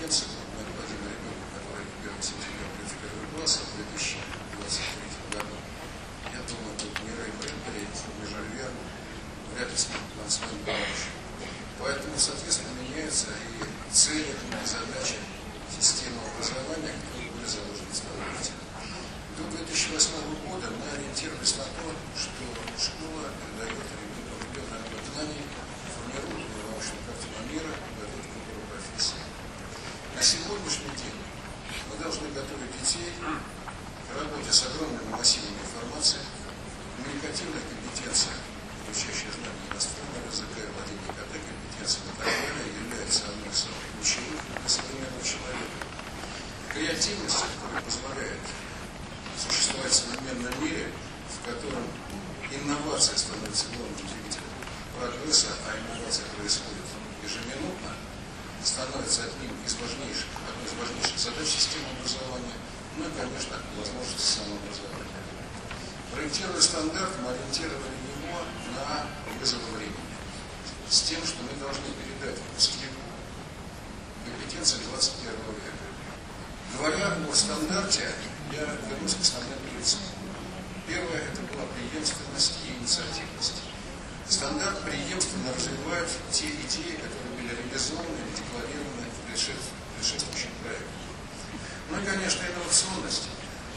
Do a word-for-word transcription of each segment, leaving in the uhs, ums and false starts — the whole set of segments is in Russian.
компетенции необходимы ребенку, который первого сентября придет в первый класс, а в две тысячи двадцать третьем году, я думаю, тут не Рэй Брэдбери, не Жюль Верн, вряд ли нам с вами помочь. Поэтому, соответственно, меняются и цели, и задачи системы образования, которые были заложены законодательно. До две тысячи восьмого года мы ориентировались на то, что школа передает ребенку определенное набор знаний, формирует научную картину мира, готовит к выбору профессии. На сегодняшний день мы должны готовить детей к работе с огромными массивами информации, коммуникативных компетенциях, включающих знания иностранного языка, владение КТ компетенциями и так далее, является одной из самых ключевых для современного человека. Креативность, которая позволяет существовать в современном мире, в котором инновация становится главным двигателем прогресса, а инновация происходит ежеминутно, становится одним из важнейших, одной из важнейших задач системы образования, ну и, конечно, возможности самообразования. Проектируя стандарт, мы ориентировали его на вызовы времени, с тем, что мы должны передать выпускнику компетенции двадцать первого века. Говоря о стандарте, я вернусь к основным принципам. Первое – это была преемственность и инициативность. Стандарт преемственно развивает те идеи, которые были реализованы или декларированы в предшествующем проекте. Ну и, конечно, инновационность.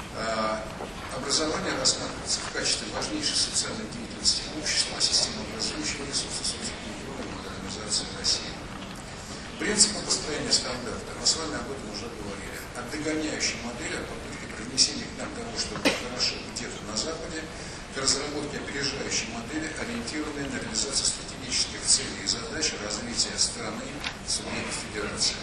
Образование рассматривается в качестве важнейшей социальной деятельности общества, системы образующего ресурса социокультурной модернизации России. Принципы построения стандарта, мы с вами об этом уже говорили, от догоняющей модели, от попытки привнесения к нам того, что было хорошо где-то на Западе, к разработке опережающей модели, ориентированной на реализацию стратегических целей и задач развития страны, субъекта федерации.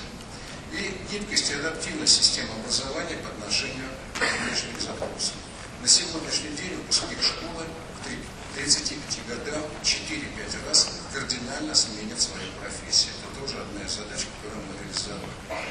И гибкость и адаптивность системы образования по отношению к внешним запросам. На сегодняшний день выпускник школы к тридцати пяти годам четыре-пять раз кардинально сменит свою профессию. Это тоже одна из задач, которую мы реализовали.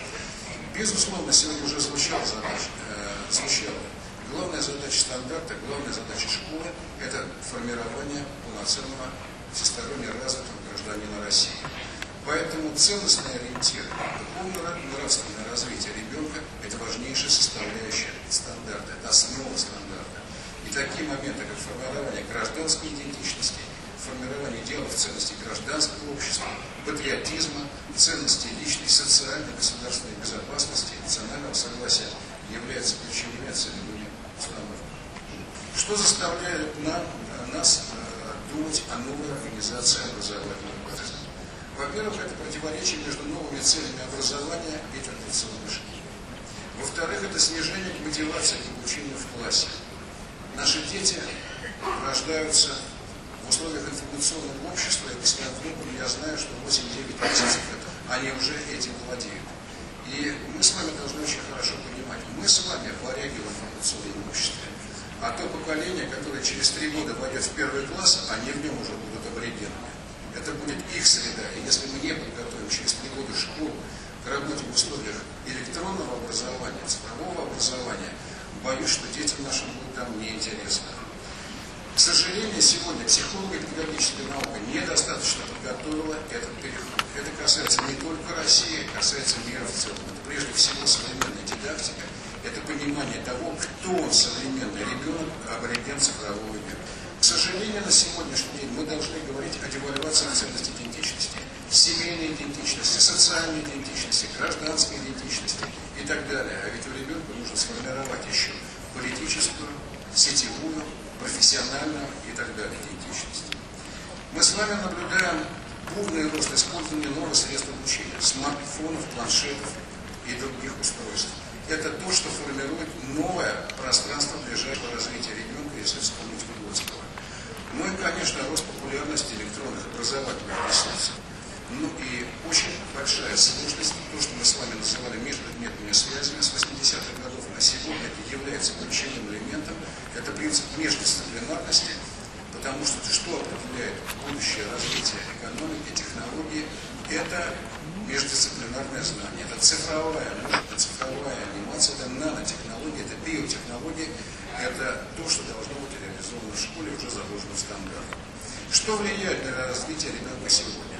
Безусловно, сегодня уже звучала задача, э, звучала. Главная задача стандарта, главная задача школы – это формирование полноценного, всесторонне развитого гражданина России. Поэтому ценностные ориентиры, духовно-нравственное развитие ребенка – это важнейшая составляющая стандарта, это основа стандарта. И такие моменты, как формирование гражданской идентичности, формирование идеалов ценностей гражданского общества, патриотизма, ценностей личной, социальной, государственной безопасности, национального согласия являются ключевыми целевыми установками. Что заставляет нам, нас э, думать о новой организации образовательного процесса? Во-первых, это противоречие между новыми целями образования и традиционной школой. Во-вторых, это снижение мотивации к обучению в классе. Наши дети рождаются в условиях информационного общества, и по своим внукам я знаю, что восемь-девять месяцев они уже этим владеют. И мы с вами должны очень хорошо понимать, мы с вами варяги в информационном обществе, а то поколение, которое через три года войдет в первый класс, они в нем уже будут аборигенами. Это будет их среда, и если мы не подготовим через три года школу к работе в условиях электронного образования, цифрового образования, боюсь, что детям нашим будет там неинтересно. К сожалению, сегодня психолого-педагогическая наука недостаточно подготовила этот переход. Это касается не только России, касается мира в целом. Это прежде всего современная дидактика, это понимание того, кто он, современный ребенок, абориген цифрового мира. К сожалению, на сегодняшний день мы должны говорить о девальвации ценности идентичности, семейной идентичности, социальной идентичности, гражданской идентичности и так далее. А ведь у ребенка нужно сформировать еще политическую, сетевую, профессиональную и так далее идентичность. Мы с вами наблюдаем бурный рост использования новых средств обучения, смартфонов, планшетов и других устройств. Это то, что формирует новое пространство ближайшего развития ребенка, если вспомнить Выгодского. Ну и, конечно, рост популярности электронных образовательных ресурсов. Ну и очень большая сложность, то, что мы с вами называли межпредметными связями с восьмидесятых годов, на сегодня это является ключевым элементом, это принцип междисциплинарности, потому что что определяет будущее развитие экономики, технологии, это междисциплинарное знание, это цифровая музыка, цифровая анимация, это нанотехнологии, это биотехнологии, это то, что должно быть реализовано в школе, уже заложено в стандарт. Что влияет на развитие ребенка сегодня?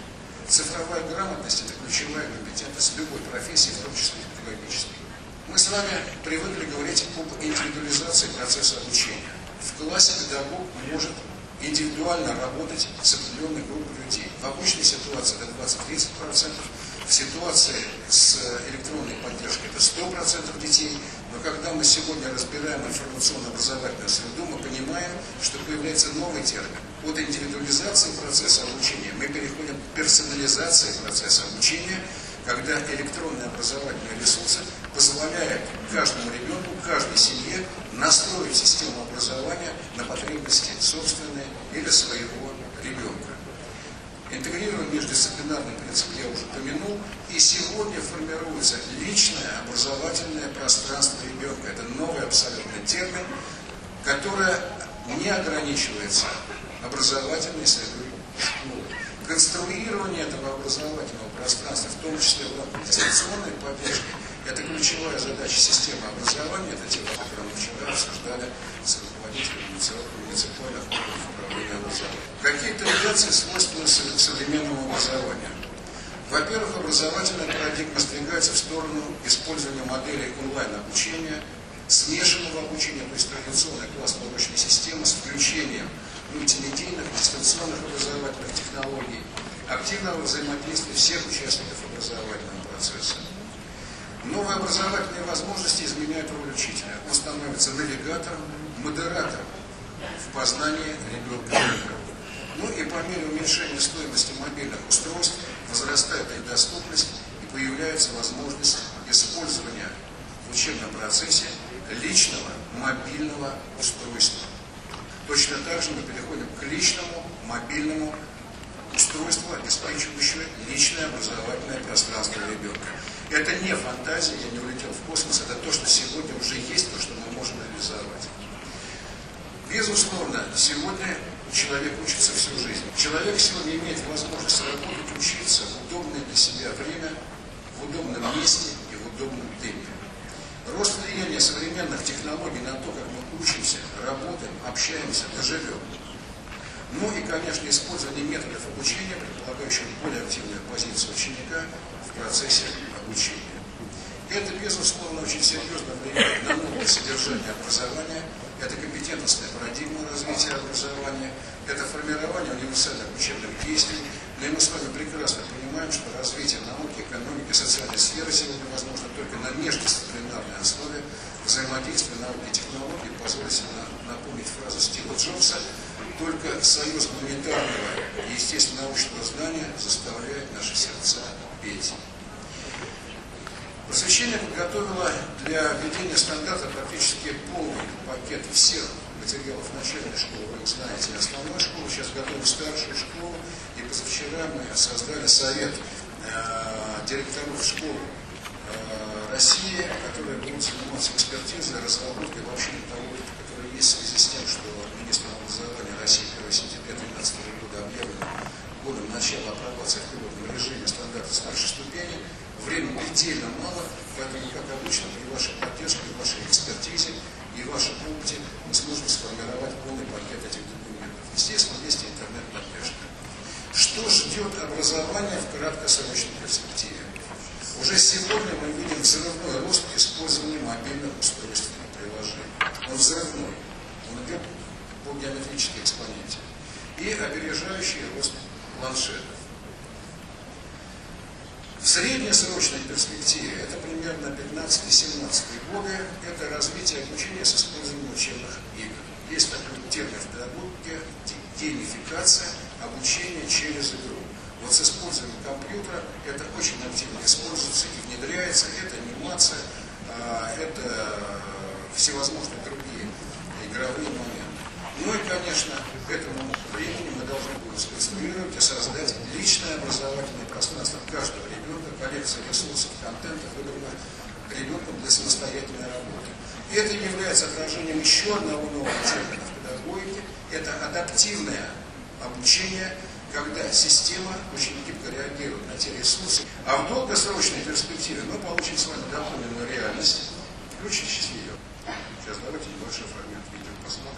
цифровая грамотность – это ключевая компетентность любой профессии, в том числе и педагогической. Мы с вами привыкли говорить об индивидуализации процесса обучения. В классе педагог может индивидуально работать с определенной группой людей. В обычной ситуации это двадцать-тридцать процентов, в ситуации с электронной поддержкой это сто процентов детей. Но когда мы сегодня разбираем информационно-образовательную среду, мы понимаем, что появляется новый термин. От индивидуализации процесса обучения мы переходим к персонализации процесса обучения, когда электронные образовательные ресурсы позволяют каждому ребенку, каждой семье настроить систему образования на потребности собственной или своего ребенка. Интегрируем междисциплинарный принцип, я уже упомянул, и сегодня формируется личное образовательное пространство ребенка. Это новый абсолютно термин, который не ограничивается образовательной средой школы. Конструирование этого образовательного пространства, в том числе в рамках дистанционной поддержки, это ключевая задача системы образования, это тема, которую мы вчера обсуждали с руководителем муниципальных органов управления образованием. Какие тенденции свойственны современному образованию? Во-первых, образовательная парадигма сдвигается в сторону использования моделей онлайн-обучения, смешанного обучения, то есть традиционной классно-урочной системы с включением мультимедийных, дистанционных образовательных технологий, активного взаимодействия всех участников образовательного процесса. Новые образовательные возможности изменяют роль учителя. Он становится навигатором, модератором в познании ребенка. Ну и по мере уменьшения стоимости мобильных устройств возрастает их доступность и появляется возможность использования в учебном процессе личного мобильного устройства. Точно так же мы переходим к личному мобильному устройству, обеспечивающему личное образовательное пространство ребенка. Это не фантазия, я не улетел в космос, это то, что сегодня уже есть, то, что мы можем реализовать. Безусловно, сегодня человек учится всю жизнь. Человек сегодня имеет возможность работать, учиться в удобное для себя время, в удобном месте и в удобном темпе. Рост влияния современных технологий на то, как мы учимся, работаем, общаемся, доживем. Ну и, конечно, использование методов обучения, предполагающих более активную позицию ученика в процессе обучения. Это, безусловно, очень серьезно влияет на новое содержание образования, это компетентностная парадигма развития образования, это формирование универсальных учебных действий. Но и мы с вами прекрасно понимаем, что развитие науки, экономики, социальной сферы сегодня возможно только на междисциплинарной основе. Взаимодействие науки и технологий, позвольте напомнить фразу Стива Джобса: только союз гуманитарного и естественно-научного знания заставляет наши сердца петь. Просвещение подготовило для введения стандарта практически полный пакет всех материалов начальной школы. Вы знаете, основной школы, сейчас готовим старшую школу, и позавчера мы создали совет э, директоров школ э, России, которые будут заниматься экспертизой, разработкой вообще того, который есть в связи с тем, что министр образования России первого сентября две тысячи двенадцатого года объявлено годом начала апробации в пилотном режиме стандарта старшей ступени. Времени предельно мало, поэтому, как обычно, при вашей поддержке, при вашей экспертизе и вашем опыте мы сможем сформировать полный пакет этих документов. Естественно, есть интернет-поддержка. Что ждет образование в краткосрочной перспективе? Уже сегодня мы видим взрывной рост использования мобильных устройств и приложений. Он взрывной, он идет по геометрической экспоненте. И опережающий рост планшетов. В среднесрочной перспективе, это примерно пятнадцатый-семнадцатый годы, это развитие обучения с использованием учебных игр. Есть такой термин в педагогике – геймификация, обучение через игру. Вот с использованием компьютера это очень активно используется и внедряется, это анимация, это всевозможные другие игровые моменты. Ну и, конечно, к этому времени мы должны будем сконструировать и создать личное образовательное пространство каждого ребенка, коллекция ресурсов, контента, выбранных ребенком для самостоятельной работы. И это является отражением еще одного нового термина в педагогике. Это адаптивное обучение, когда система очень гибко реагирует на те ресурсы. А в долгосрочной перспективе мы получим с вами дополненную реальность, включающую ее. Сейчас давайте небольшой фрагмент видео посмотрим.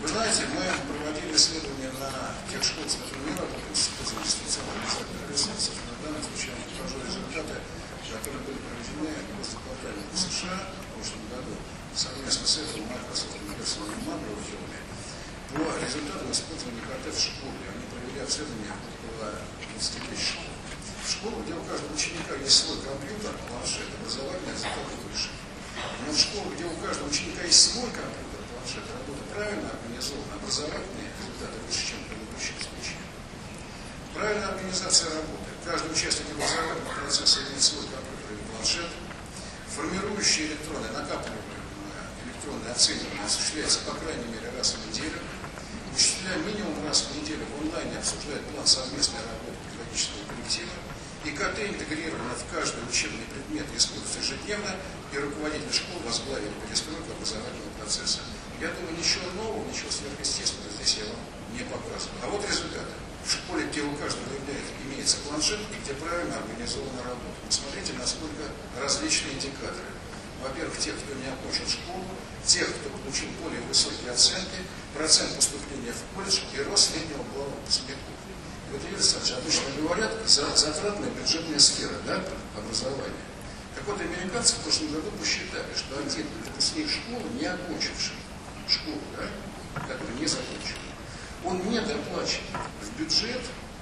Вы знаете, мы проводили исследования на тех школах, с которыми мы работаем, с инвестиционными ресурсов. На данном случае я покажу результаты, которые были проведены после портала в США в прошлом году, совместно с этим Microsoft University в Маброуне. По результатам использования КТ в школе они провели обследование около двадцати тысяч школ. В школу, где у каждого ученика есть свой компьютер, планшет, образовательный результаты выше. Но в школу, где у каждого ученика есть свой компьютер, планшет, работа правильно организована, образовательные результаты выше, чем в предыдущем случае. Правильная организация работы. Каждый участник образовательного процесса имеет свой компьютер или планшет. Формирующие электроны, накапливаемые электронные оценивания осуществляется по крайней мере раз в неделю. Учителя минимум раз в неделю в онлайне обсуждают план совместной работы педагогического коллектива. И КТ интегрировано в каждый учебный предмет, используется ежедневно, и руководители школ возглавили перестройку образовательного процесса. Я думаю, ничего нового, ничего сверхъестественного здесь я вам не показываю. А вот результаты. В школе, где у каждого имеется планшет и где правильно организована работа. Посмотрите, насколько различные индикаторы. Во-первых, тех, кто не окончил школу, тех, кто получил более высокие оценки, процент поступления в колледж и рост среднего балла выпускников. Вот, Юрий Александрович, обычно говорят, затратная бюджетная сфера, да, образования. Так вот, американцы в прошлом году посчитали, что один выпускник школы, не окончивший школу, да, который не закончил, он не доплачивает в бюджет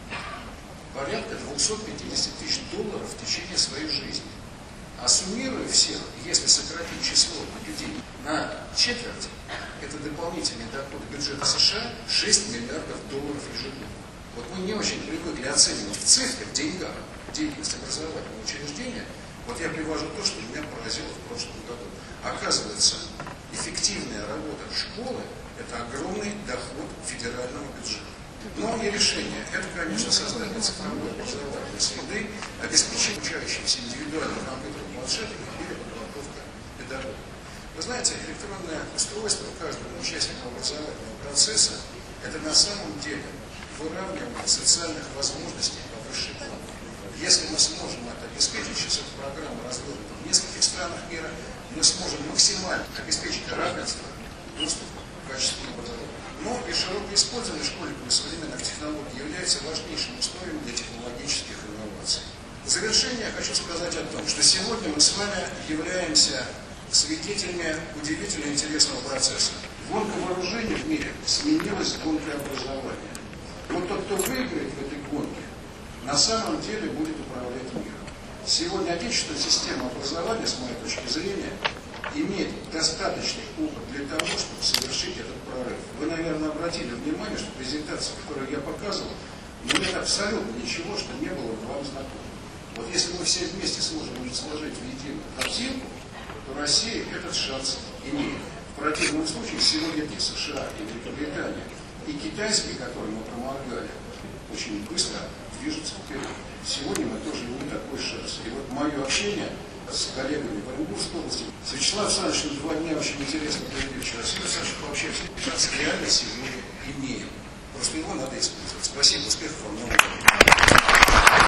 порядка двухсот пятидесяти тысяч долларов в течение своей жизни. А суммируя всех, если сократить число людей на четверть, это дополнительные доходы бюджета США шесть миллиардов долларов ежегодно. Вот мы не очень привыкли оценивать в цифрах, в деньгах деятельность образовательного учреждения. Вот я привожу то, что меня поразило в прошлом году. Оказывается, эффективная работа школы – это огромный доход федерального бюджета. Но и решение – это, конечно, создание цифровой образовательной среды, обеспечение учащихся индивидуальным компьютером, планшетами или подготовка педагогов. Вы знаете, электронное устройство каждого участника образовательного процесса – это на самом деле выравнивание социальных возможностей по высшей плане. Если мы сможем это обеспечить, сейчас эта программа разработана в нескольких странах мира, мы сможем максимально обеспечить равенство доступа к качественному образованию. Но и широкое использование школьниками современных технологий является важнейшим условием для технологических инноваций. В завершение я хочу сказать о том, что сегодня мы с вами являемся свидетелями удивительно интересного процесса. Гонка вооружений в мире сменилась гонкой образования. Вот тот, кто выиграет в этой гонке, на самом деле будет управлять миром. Сегодня отечественная система образования, с моей точки зрения, имеет достаточный опыт для того, чтобы совершить этот прорыв. Вы, наверное, обратили внимание, что презентация, которую я показывал, ну, нет абсолютно ничего, что не было вам знакомо. Вот если мы все вместе сможем сложить в единую картинку, то Россия этот шанс имеет. В противном случае сегодня и США, и Великобритания, и китайские, которые мы помогали, очень быстро движутся вперед. Сегодня мы тоже имеем такой шанс. И вот мое общение с коллегами в Оренбургской области, с Вячеславом Александровичем два дня очень интересно провели вчера. С Вячеславом Александровичем пообщаемся. Шанс реально сегодня имеем. Просто его надо использовать. Спасибо, успехов вам.